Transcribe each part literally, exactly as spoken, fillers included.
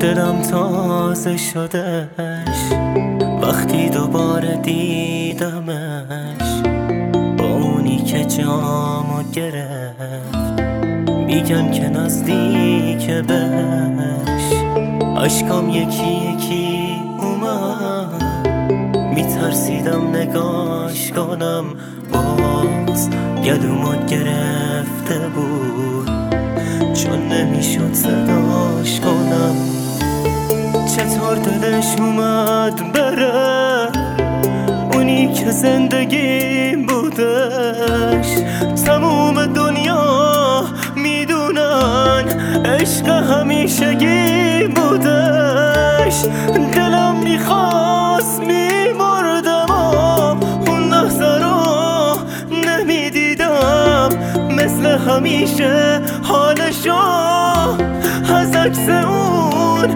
دلم تازه شدش وقتی دوباره دیدمش، با اونی که جامو گرفت میگن که نزدیک بهش. عشقام یکی یکی اومد، میترسیدم نگاش کنم، باز گلومو گرفته بود چون نمیشد صداش کنم. چطور دلش اومد بره اونی که زندگی بودش. تموم دنیا میدونن عشق همیشگی بودش. دلم میخواست میمردم اون لحظه رو نمیدیدم، مثل همیشه حالشو از عکس اون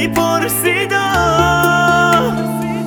میپرسیدم.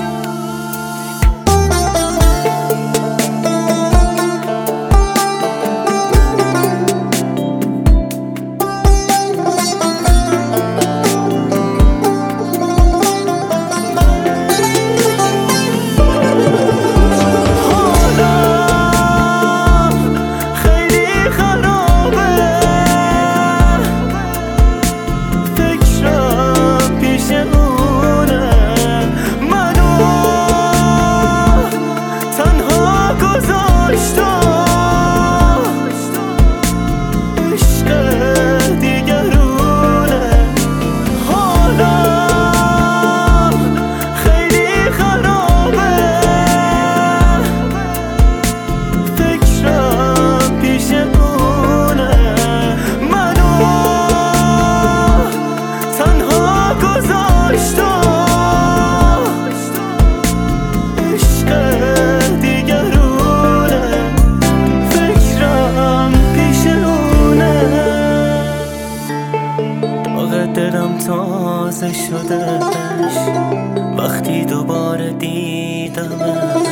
دلم تازه شدش وقتی دوباره دیدمش،